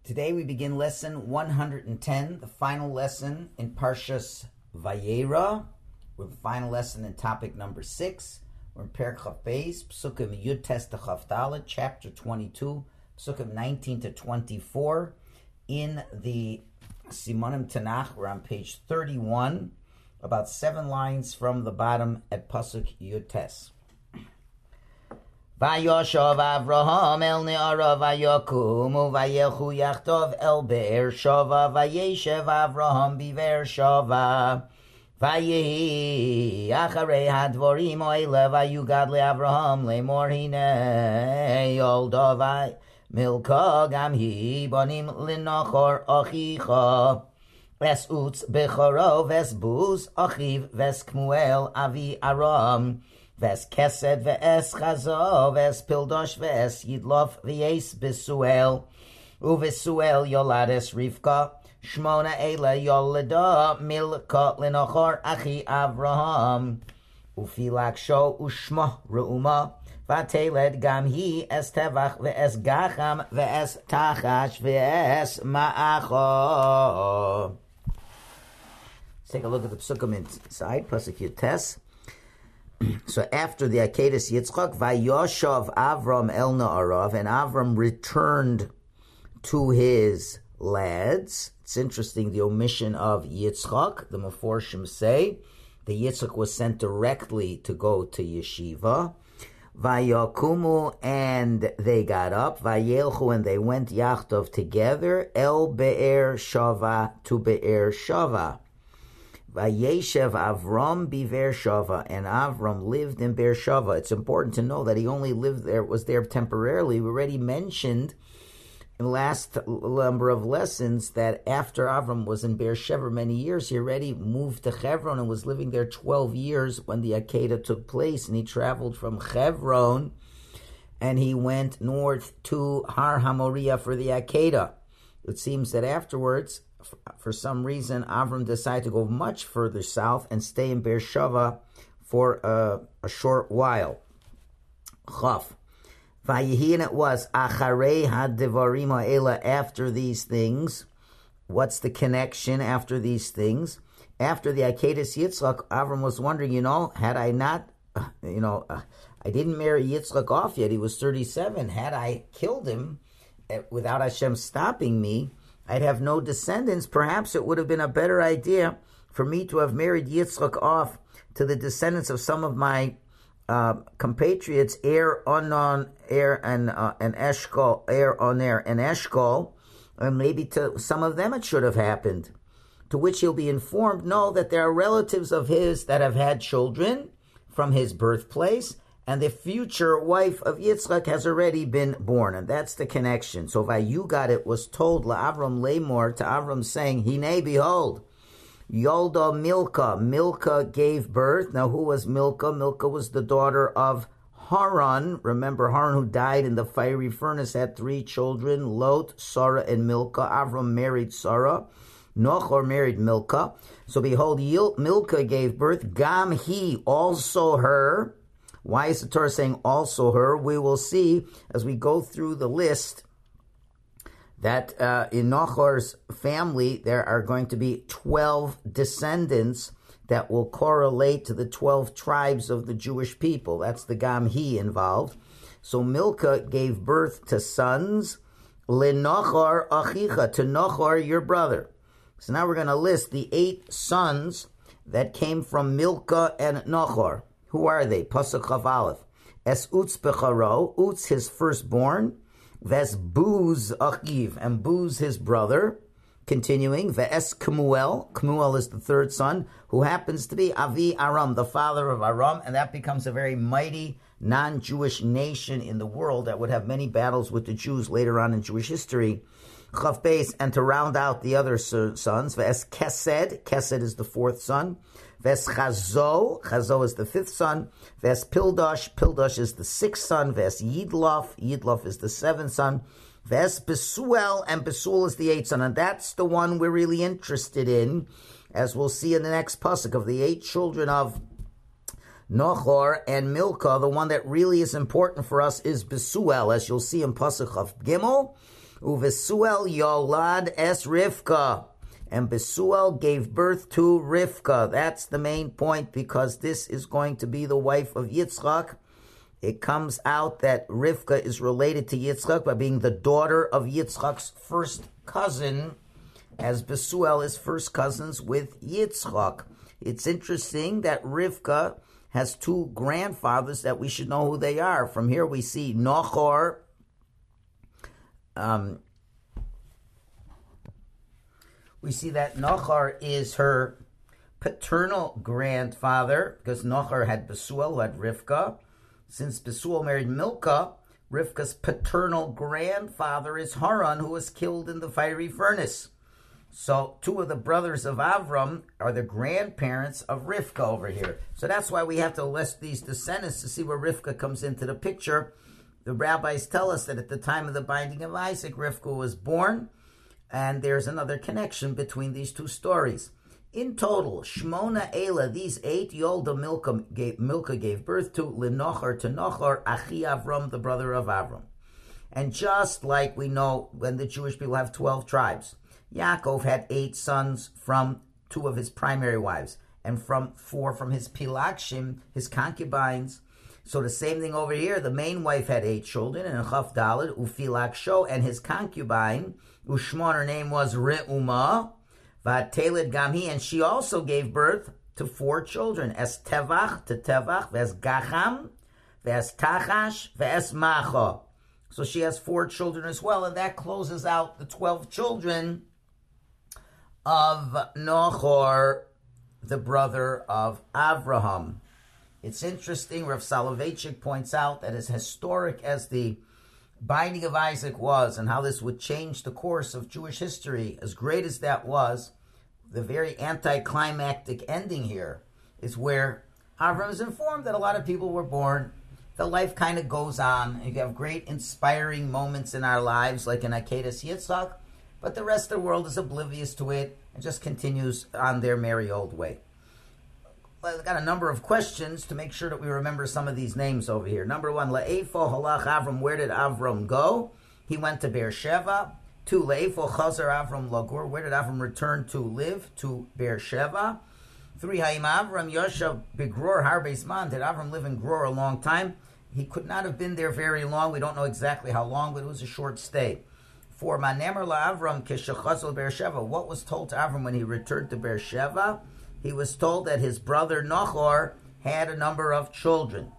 Today we begin lesson 110, the final lesson in Parshas Vayera. We're the final lesson in topic number 6. We're in Perek Chaf Beis, Psukim Yud Tes to Chaf Dalet, chapter 22, Psukim 19 to 24. In the Simonim Tanakh, we're on page 31, about 7 lines from the bottom at Pasuk Yud Tes. Vayoshav Avraham el Ne'ara Vayakumu Vayelchu Yachtov el Be'er Shava Vayeshev Avraham Biver Shava Vayehi Acharei Hadvorim Oile Vayugad LeAvraham Lemor Hine Yoldovai Milka Gamhi Bonim Linachor Achicha Ves Utz Bechoro Ves Buz Achiv Ves Kmuel Avi Aram Ves Kesed Ves Chazo Ves Pildosh Ves Yidlof Vies Besuel Uvesuel Yolades Rivka Shmona Eila Yoleda Milka Linochor Achi Avraham Ufilak Sho Ushma Reuma Vateled Gamhi Es Tevach Ves Gacham Ves Tachash Ves Ma'acho. Let's take a look at the psukim inside Pasuk Yud Tes. So after the Akedas Yitzchak, Vayoshav Avram el Na'arav, and Avram returned to his lads. It's interesting, the omission of Yitzchak, the Meforshim say, the Yitzchak was sent directly to go to yeshiva. Vayakumu, and they got up. Vayelchu, and they went Yachtov together. El Be'er Shava, to Be'er Shava. Vayeshev Avram Biver Shava, and Avram lived in Beersheva. It's important to know that he only lived there, was there temporarily. We already mentioned in the last number of lessons that after Avram was in Beersheva many years, he already moved to Hebron and was living there 12 years when the Akedah took place, and he traveled from Hebron and he went north to Har HaMoriah for the Akedah. It seems that afterwards, for some reason, Avram decided to go much further south and stay in Beersheva for a short while. Chaf. Vayehi, and it was Acharei Hadivarim Ha'ela, after these things. What's the connection after these things? After the Akedas Yitzchak, Avram was wondering, had I not, I didn't marry Yitzchak off yet. He was 37. Had I killed him without Hashem stopping me, I'd have no descendants. Perhaps it would have been a better idea for me to have married Yitzchak off to the descendants of some of my compatriots, Er, Onan, Er, and Eshkol, Er, Oner, and Eshkol, and maybe to some of them it should have happened. To which he'll be informed, no, that there are relatives of his that have had children from his birthplace, and the future wife of Yitzchak has already been born, and that's the connection. So Vayugad, it was told LaAvram Lemor, to Avram, saying, Hine, behold, Yolda Milka. Milka gave birth. Now, who was Milka? Milka was the daughter of Haran. Remember, Haran, who died in the fiery furnace, had 3 children, Lot, Sarah, and Milka. Avram married Sarah. Nochor married Milka. So behold, Milka gave birth. Gam he, also her. Why is the Torah saying also her? We will see as we go through the list that in Nochor's family there are going to be 12 descendants that will correlate to the 12 tribes of the Jewish people. That's the Gamhi involved. So Milka gave birth to sons, Lenochor Achicha, to Nochor your brother. So now we're going to list the 8 sons that came from Milka and Nochor. Who are they? Pasuk Chaf Aleph. Es Utz Becharo, Utz his firstborn, Ves Buz Achiv, and Buz his brother. Continuing, Ves Kmuel, Kmuel is the 3rd son, who happens to be Avi Aram, the father of Aram, and that becomes a very mighty non-Jewish nation in the world that would have many battles with the Jews later on in Jewish history. Chaf Beis, and to round out the other sons, Ves Kesed, Kesed is the 4th son, Ves Chazo, Chazo is the 5th son. Ves Pildosh, Pildosh is the 6th son. Ves Yidlof, Yidlof is the 7th son. Ves Besuel, and Besuel is the 8th son. And that's the one we're really interested in, as we'll see in the next pasuk. Of the 8 children of Nochor and Milka, the one that really is important for us is Besuel, as you'll see in Pasuk of Gimel. Uvesuel yolad es Rivka. And Besuel gave birth to Rivka. That's the main point, because this is going to be the wife of Yitzchak. It comes out that Rivka is related to Yitzchak by being the daughter of Yitzchak's first cousin, as Besuel is first cousins with Yitzchak. It's interesting that Rivka has two grandfathers that we should know who they are. From here we see Nahor. We see that Nahor is her paternal grandfather, because Nahor had Besuel, who had Rivka. Since Besuel married Milcah, Rivka's paternal grandfather is Haran, who was killed in the fiery furnace. So two of the brothers of Avram are the grandparents of Rivka over here. So that's why we have to list these descendants to see where Rivka comes into the picture. The rabbis tell us that at the time of the binding of Isaac, Rivka was born, and there's another connection between these two stories. In total, Shmona Ela, these 8 Yolda Milcah gave birth to Nahor, Achi Avram, the brother of Avram. And just like we know when the Jewish people have 12 tribes, Yaakov had 8 sons from 2 of his primary wives, and from 4 from his Pilakshim, his concubines. So the same thing over here. The main wife had 8 children, and Chaf Daled, Ufilaksho, and his concubine, Ushmon, her name was Re'uma, Vateled Gamhi, and she also gave birth to 4 children, Es Tevach, to Tevach, Ves Gacham, Ves Tachash, Ves Macha. So she has 4 children as well, and that closes out the 12 children of Nahor, the brother of Avraham. It's interesting, Rav Soloveitchik points out that as historic as the binding of Isaac was, and how this would change the course of Jewish history, as great as that was, the very anticlimactic ending here is where Avram is informed that a lot of people were born. The life kind of goes on. You have great inspiring moments in our lives, like in Akedas Yitzchak, but the rest of the world is oblivious to it and just continues on their merry old way. I've got a number of questions to make sure that we remember some of these names over here. Number 1, La'efo halach Avram, where did Avram go? He went to Beersheba. 2, La'efo chazar Avram lagur, where did Avram return to live? To Beersheba. 3, Ha'im Avram yoshav begror harbe zman, did Avram live in Gror a long time? He could not have been there very long. We don't know exactly how long, but it was a short stay. 4, Manemer la'Avram keshachazal Beersheba, what was told to Avram when he returned to Beersheba? He was told that his brother Nahor had a number of children.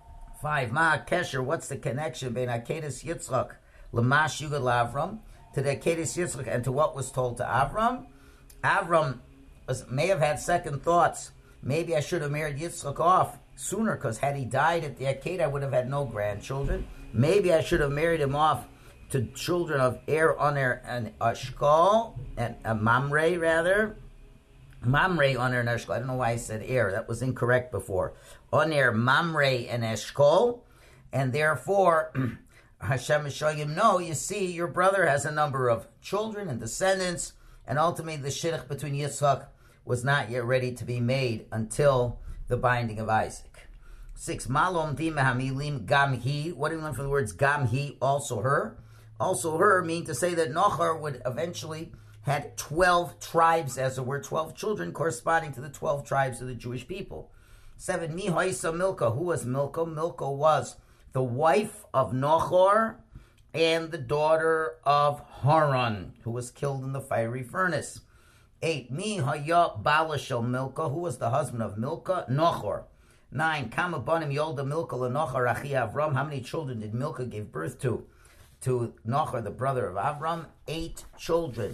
5, Ma Kesher, what's the connection between Akedas Yitzchak, Lamash Yugad Avram, to the Akedas Yitzchak and to what was told to Avram? Avram may have had second thoughts. Maybe I should have married Yitzchak off sooner, because had he died at the Akedah, I would have had no grandchildren. Maybe I should have married him off to children of Er, Oner, and Eshkol, and Mamre, rather. Mamre, Oner, and Eshkol. I don't know why I said Er. That was incorrect before. Oner, Mamre, and Eshkol. And therefore, Hashem is showing him, no, you see, your brother has a number of children and descendants, and ultimately the shidduch between Yitzchak was not yet ready to be made until the binding of Isaac. 6, Malom di mehamilim gamhi. What do you learn from the words gamhi, also her? Also her mean to say that Nahor would eventually had 12 tribes, as it were, 12 children corresponding to the 12 tribes of the Jewish people. 7, Mi Haisa Milcah. Who was Milcah? Milcah was the wife of Nahor and the daughter of Haran, who was killed in the fiery furnace. 8, Mi Haya Bala Shel Milcah. Who was the husband of Milcah? Nahor. 9, Kama Banim Yolda Milcah LeNahor Achi Avram. How many children did Milcah give birth to? To Nahor, the brother of Avram? 8 children.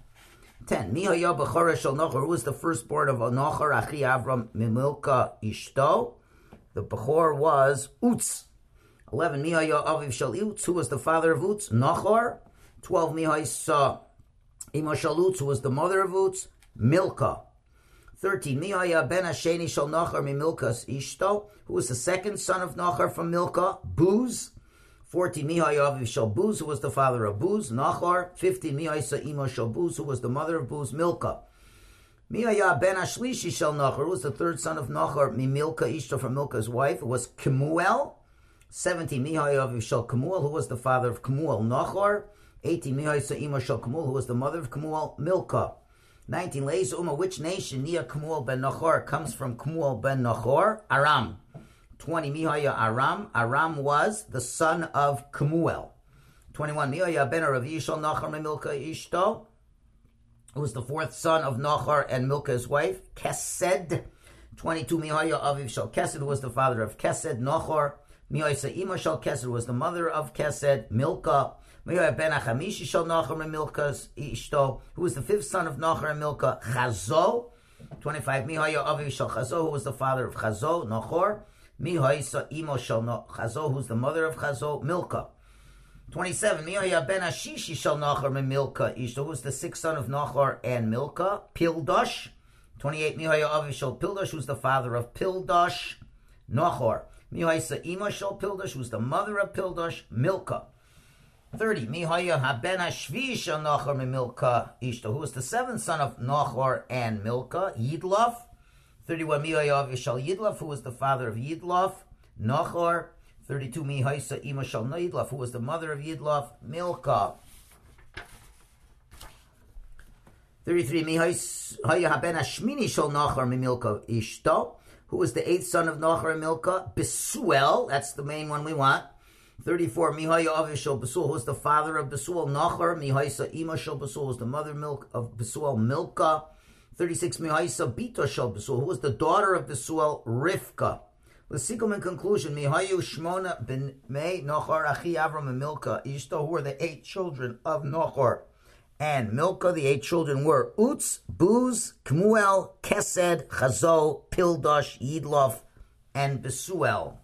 10, Mi Haya Bechora Shel Nahor. Who was the firstborn of Nahor Achi Avram Milcah Ishto? The Bechor was Utz. 11, Mi Haya Aviv Shel Utz. Who was the father of Utz? Nahor. 12, Mi Haya Imo Shel Utz. Who was the mother of Utz? Milcah. 13, Mi Haya Ben Hasheni Shel Nahor Milcah's Ishto. Who was the second son of Nahor from Milcah? Buz. 14, Mi Haya Aviv Shel Buz. Who was the father of Buz? Nahor. 15, Mi Haya Imo Shel Buz. Who was the mother of Buz? Milcah. Mi Haya Ben Hashlishi Shel Nahor. Who was the third son of Nahor Milcah Ishto from Milcah's wife? It was Kemuel. 17, Mi Haya Aviv Shel Kemuel. Who was the father of Kemuel? Nahor. 18, Mihoisa Imo Shel Kemuel, who was the mother of Kemuel, Milcah. 19, Leis Uma, which nation, Nia Kemuel ben Nachor, comes from Kemuel ben Nachor? Aram. 20, Mihoya Aram. Aram was the son of Kemuel. 21, Mihoya ben Rav Yishol Nachor Milcah Ishto, who was the fourth son of Nachor and Milcah his wife. Kesed. 22, Mihoya Aviv Shel Kesed, who was the father of Kesed. Nachor. Mihoisa Ima Shel Kesed, who was the mother of Kesed. Milcah. Mihoya ben Achamishi Shel Nachor and Milcah Ishto, who was the fifth son of Nachor and Milcah. Chazo. 25, Mihoya Aviv Shel Chazo, who was the father of Chazo. Nachor. Mihoisa Imo Shel Chazo, who's the mother of Chazo. Milcah. 27, Mihoya ben Ashishi Shel Nachor and Milcah Ishto, who was the sixth son of Nachor and Milcah. Pildosh. 28, Mihoya Aviv Shel Pildosh, who's the father of Pildosh. Nachor. Mihoisa Ima Shel Pildosh, who's the mother of Pildosh. Milcah. 30, Mihoya haben Hashvi Shel Nachor and Milcah Ishto, who was the seventh son of Nachor and Milcah. Yidlaf. 31, Mihoya Aviv Shel Yidlaf, who was the father of Yidlaf. Nachor. 32, Mihoisa Ima Shel Yidlaf, who was the mother of Yidlaf. Milcah. 33, Mihoya haben Hashmini Shel Nachor and Milcah Ishto, who was the eighth son of Nachor and Milcah. Besuel, that's the main one we want. 34, Mihoya Aviv Shel Besuel, who was the father of Besuel. Nachor. Mihoisa Ima Shel Besuel, was the mother of Besuel. Milcah. 36, Mihoisa Bito Shel Besuel, who was the daughter of Besuel. Rivka. L'sikum, in conclusion, Mihoyu Shmona ben Mei Nachor Achi Avram and Milcah Ishto, who were the 8 children of Nachor and Milcah. The 8 children were Utz, Buz, Kemuel, Kesed, Chazo, Pildosh, Yidlof, and Besuel.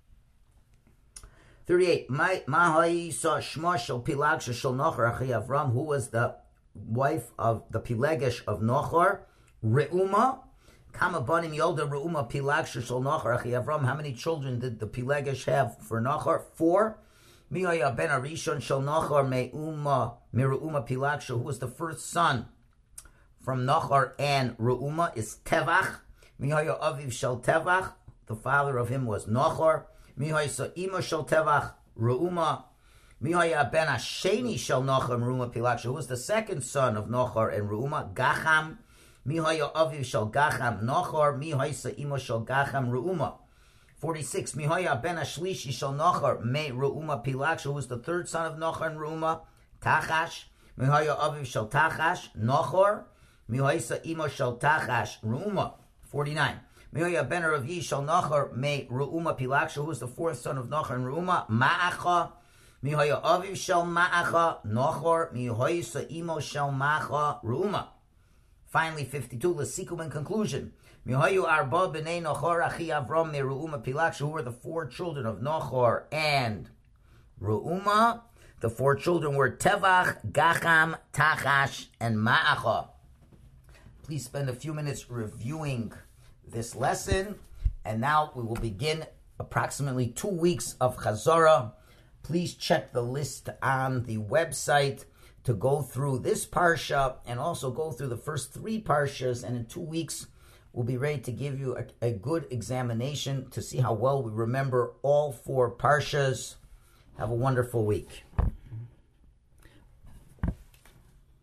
38. Mahaisa Shma Shel Pilagsha Shel Nachor Achi Avram, who was the wife of the Pilegesh of Nachor. Reuma. Kama banim yolda Reuma Pilagsha Shel Nachor Achi Avram. How many children did the Pilegesh have for Nachor? 4. Mihoya ben Arishon Shel Nachor Mireuma Pilagsha, who was the first son from Nachor and Reuma, is Tevach. Mihoya Aviv Shel Tevach, the father of him was Nachor. Mihoya Ima Shel Tevach, Reuma. Mihoya ben Asheni Shel Nachor Reuma Pilagsha, who was the second son of Nachor and Reuma, Gacham. Mihoya Aviv Shel Gacham Nachor. Mihoya Ima Shel Gacham Reuma. 46, Mihoya ben Ashlishi Shel Nachor Me Reuma Pilagsha, who was the third son of Nachor and Reuma, Tachash. Mihoya Aviv Shel Tachash Nachor. Mihoya Ima Shel Tachash Reuma. 49, Mihoya ben Ravi Shel Nachor Me Reuma Pilagsha, who was the fourth son of Nachor and Reuma, Ma'acha. Mihoya Aviv Shel Ma'acha Nachor. Mihoya Ima Shel Ma'acha Reuma. Finally, 52, L'sikum, in conclusion, Mihoyu Arba b'nei Nachor Achi Avram me Reuma Pilagsha, who were the 4 children of Nachor and Reuma. The 4 children were Tevach, Gacham, Tachash, and Ma'acha. Please spend a few minutes reviewing this lesson, and now we will begin approximately 2 weeks of Chazorah. Please check the list on the website to go through this parsha and also go through the first 3 parshas, and in 2 weeks we'll be ready to give you a good examination to see how well we remember all 4 parshas. Have a wonderful week.